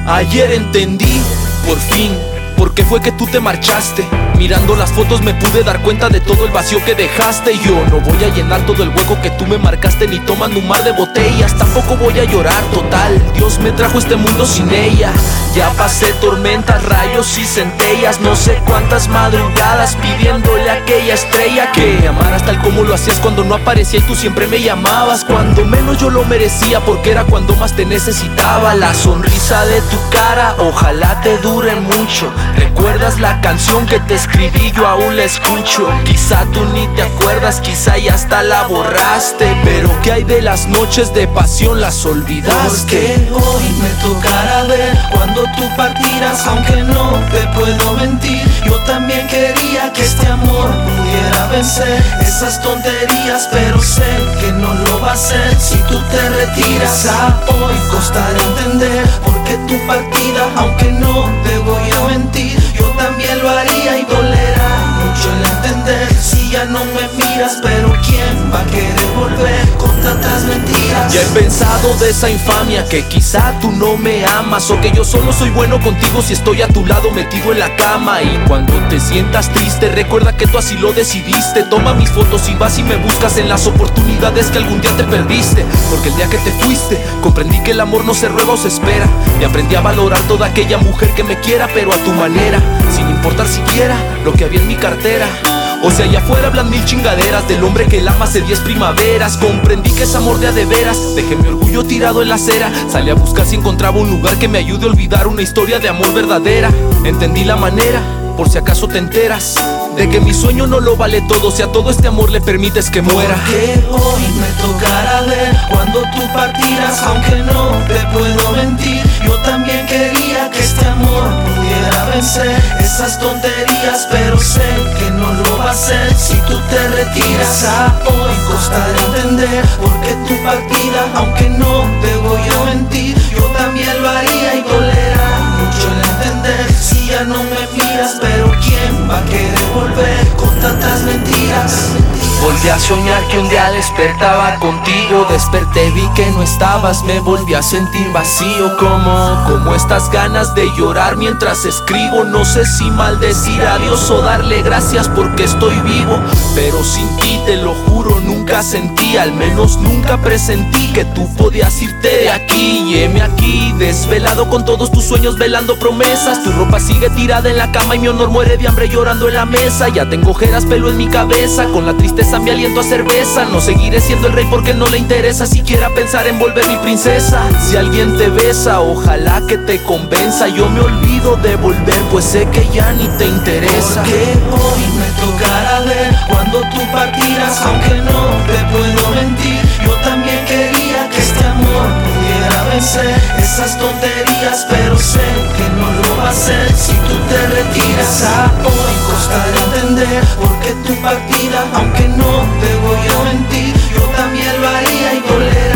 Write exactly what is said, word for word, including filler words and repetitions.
Ayer entendí, por fin, por qué fue que tú te marchaste. Mirando las fotos me pude dar cuenta de todo el vacío que dejaste. Yo no voy a llenar todo el hueco que tú me marcaste, ni tomando un mar de botellas. Tampoco voy a llorar, total, Dios me trajo a este mundo sin ella. Ya pasé tormentas, rayos y centellas, no sé cuántas madrugadas pidiéndole a aquella estrella que amaras tal como lo hacías cuando no aparecía y tú siempre me llamabas. Cuando menos yo lo merecía, porque era cuando más te necesitaba. La sonrisa de tu cara, ojalá te dure mucho. ¿Recuerdas la canción que te escribí? Yo aún la escucho. Quizá tú ni te acuerdas, quizá ya hasta la borraste, pero ¿qué hay de las noches de pasión? Las olvidaste. Porque hoy me tocará ver cuando tú partieras, aunque no te puedo mentir. Yo también quería que este amor pudiera vencer esas tonterías, pero sé que no lo va a hacer si tú te retiras. A hoy costará entender por qué tu partida, aunque no te voy a mentir, yo también lo haría y dolerá mucho el entender. Si ya no me miras, pero ¿quién va a querer volver con tantas mentiras? Ya he pensado de esa infamia, que quizá tú no me amas, o que yo solo soy bueno contigo si estoy a tu lado metido en la cama. Y cuando te sientas triste, recuerda que tú así lo decidiste. Toma mis fotos y vas y me buscas en las oportunidades que algún día te perdiste. Porque el día que te fuiste, comprendí que el amor no se ruega o se espera. Y aprendí a valorar toda aquella mujer que me quiera, pero a tu manera, sin importar siquiera lo que había en mi cartera. O sea, allá afuera hablan mil chingaderas del hombre que la ama hace diez primaveras. Comprendí que es amor de a de veras, dejé mi orgullo tirado en la acera. Salí a buscar si encontraba un lugar que me ayude a olvidar una historia de amor verdadera. Entendí la manera, por si acaso te enteras, de que mi sueño no lo vale todo si a todo este amor le permites que muera. Porque hoy me tocará ver cuando tú partieras, aunque no te puedo mentir. Yo también quería que este amor pudiera vencer esas tonterías, pero sé que no lo va a hacer si tú te retiras. A hoy costará entender por qué tu partida, aunque no te voy a mentir, yo también lo haría y dolerá mucho el entender. Si ya no me miras, pero ¿quién va a querer volver con tantas mentiras? Ya he pensado de esa infamia, que quizá tú no me amas, o que yo solo soy bueno contigo si estoy a tu lado metido en la cama. Y cuando menos yo lo merecía, porque era cuando más te necesitaba. La sonrisa de tu cara, ojalá te dure mucho. Porque hoy me tocará ver cuando tú partieras, aunque no te voy a mentir, yo también lo haría y dolerá mucho el entender. Si ya no me miras, pero ¿quién va a querer volver con tantas mentiras? Volví a soñar que un día despertaba contigo. Desperté, vi que no estabas, me volví a sentir vacío. Como, como estas ganas de llorar mientras escribo. No sé si maldecir a Dios o darle gracias porque estoy vivo. Pero sin ti, te lo juro, nunca sentí, al menos nunca presentí que tú podías irte de aquí. Y heme aquí, desvelado con todos tus sueños, velando promesas. Tu ropa sigue tirada en la cama y mi honor muere de hambre llorando en la mesa. Ya tengo ojeras, pelo en mi cabeza, con la tristeza mi aliento a cerveza. No seguiré siendo el rey porque no le interesa siquiera pensar en volver mi princesa. Si alguien te besa, ojalá que te convenza. Yo me olvido de volver, pues sé que ya ni te interesa. Porque hoy me tocará ver cuando tú partieras, aunque no te puedo mentir. Yo también quería que este amor pudiera vencer esas tonterías, pero sé que no lo va a hacer si tú te retiras. A hoy costará entender por qué tu partida, aunque no te voy a mentir, yo también lo haría y dolerá